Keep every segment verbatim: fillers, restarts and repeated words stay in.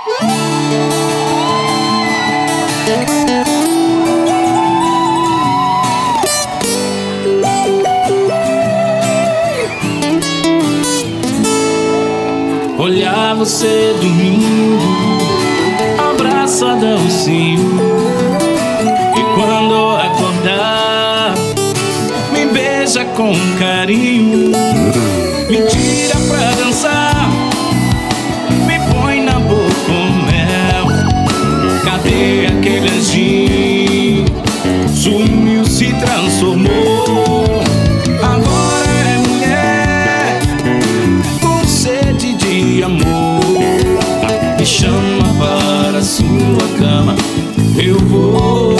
Olhar você dormindo, abraçada ao cio, e quando acordar, me beija com carinho, me tira pra dançar, me põe na boca o mel. Cadê aquele anjinho? Sumiu, se transformou. Agora é mulher com sede de amor. Me chama para sua cama, eu vou.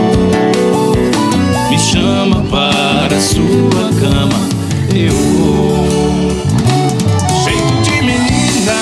Me chama para sua cama, eu vou. Jeito de menina,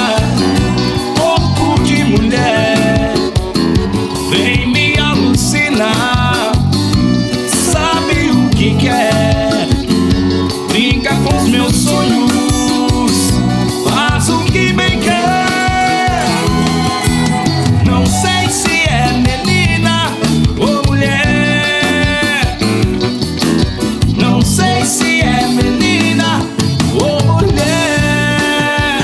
corpo de mulher, vem me alucinar. Sabe o que quer? Brinca com os meus sonhos, faz o que bem quer. Não sei se é menina ou mulher, não sei se é menina ou mulher.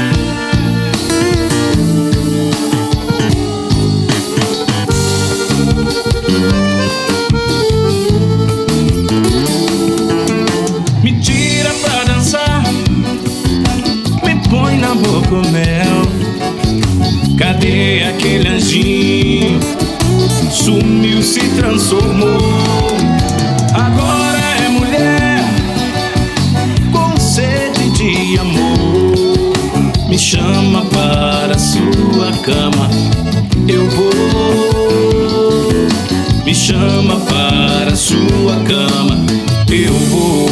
Me tira pra dançar, me põe na boca o mel. Cadê aquele anjinho? Sumiu, se transformou. Agora é mulher com sede de amor. Me chama para sua cama, eu vou. Me chama para sua cama, eu vou.